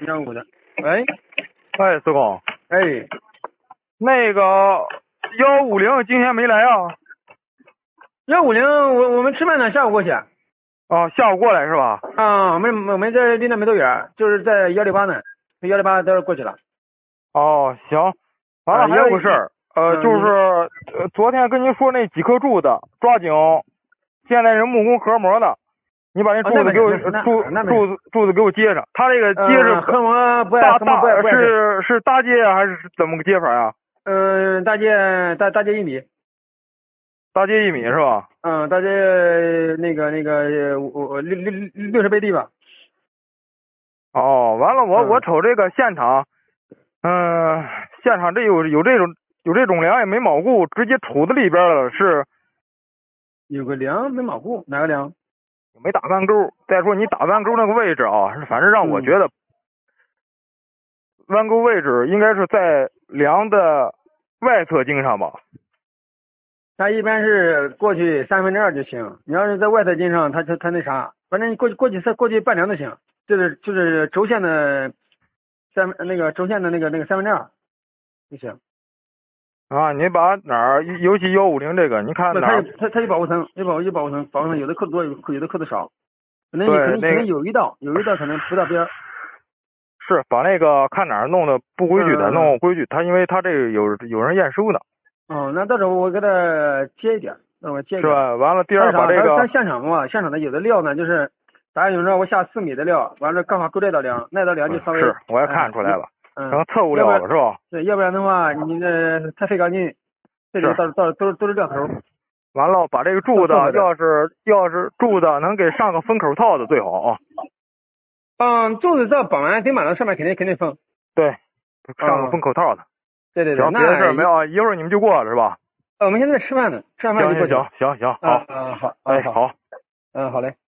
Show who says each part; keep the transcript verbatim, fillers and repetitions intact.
Speaker 1: 幺五的。喂，
Speaker 2: 哎，四公，
Speaker 1: 哎，
Speaker 2: 那个幺五零今天没来啊？
Speaker 1: 幺五零，我我们吃饭呢，下午过去。
Speaker 2: 哦，下午过来是吧？
Speaker 1: 啊，我们我们这离那没多远，就是在幺六八呢，幺六八待会儿过去了。
Speaker 2: 哦，行。完了
Speaker 1: 啊
Speaker 2: 还有个事儿，呃，
Speaker 1: 嗯
Speaker 2: 就是呃昨天跟您说那几颗柱子，抓紧，现在是木工合模的，你把那柱子给我、
Speaker 1: 哦那没事那
Speaker 2: 柱
Speaker 1: 那没事
Speaker 2: 柱子柱子给我接上。他这个接是
Speaker 1: 呃，和模不爱
Speaker 2: 大
Speaker 1: 和模不爱
Speaker 2: 大
Speaker 1: 不爱是
Speaker 2: 是是大接啊还是怎么个接法呀？
Speaker 1: 嗯，大街大大街一米。
Speaker 2: 大接一米是吧？
Speaker 1: 嗯，大街那个那个我我六六六十倍地吧。
Speaker 2: 哦，完了我、
Speaker 1: 嗯
Speaker 2: 我瞅这个现场，嗯、现场这有有这种有这种梁也没铆固，直接杵在里边了，是
Speaker 1: 有个梁没铆固，哪个梁？
Speaker 2: 没打弯钩。再说你打弯钩那个位置啊，反正让我
Speaker 1: 嗯
Speaker 2: 觉得弯钩位置应该是在梁的外侧径上吧。
Speaker 1: 它一般是过去三分之二就行，你要是在外侧筋上，它它它那啥，反正你过去过去再过去半梁就行，就是就是轴线的三那个轴线的那个那个三分之二就行。
Speaker 2: 啊，你把哪儿，尤其幺五零这个，你看
Speaker 1: 不，
Speaker 2: 哪儿？
Speaker 1: 它有它它有保护层，有保有保护层，保护层有的扣的多，有有的扣的少，可能可能可能
Speaker 2: 对那个
Speaker 1: 有一道有一道可能不到边儿。
Speaker 2: 是把那个看哪儿弄的不规矩的
Speaker 1: 嗯
Speaker 2: 弄规矩，他因为他这个有有人验收的，
Speaker 1: 哦，那到时候我给他接一点，让我接一点。
Speaker 2: 是吧？完了第二
Speaker 1: 他是啥？
Speaker 2: 把这个
Speaker 1: 他他现场嘛，现场的有的料呢，就是打比方说我下四米的料，完了刚好够这道梁，那道梁就稍微
Speaker 2: 是我也看
Speaker 1: 哎
Speaker 2: 出来了，
Speaker 1: 嗯，
Speaker 2: 成侧物
Speaker 1: 要不然
Speaker 2: 料了是吧？
Speaker 1: 对，要不然的话你这太费钢筋，这里
Speaker 2: 是
Speaker 1: 到到都是都是料头。
Speaker 2: 完了把这个柱子
Speaker 1: 凑合着
Speaker 2: 要是要是柱子能给上个封口套子最好啊。
Speaker 1: 嗯，柱子这绑完顶板到上面肯定肯定封。
Speaker 2: 对，上个封口套子。
Speaker 1: 对对对，
Speaker 2: 行，别的事儿没
Speaker 1: 那
Speaker 2: 有，一会儿你们就过了是吧？
Speaker 1: 呃我们现在吃饭呢，吃完饭就过去。
Speaker 2: 行行行行行，好，
Speaker 1: 啊啊好，
Speaker 2: 哎
Speaker 1: 好，
Speaker 2: 好。
Speaker 1: 嗯好嘞。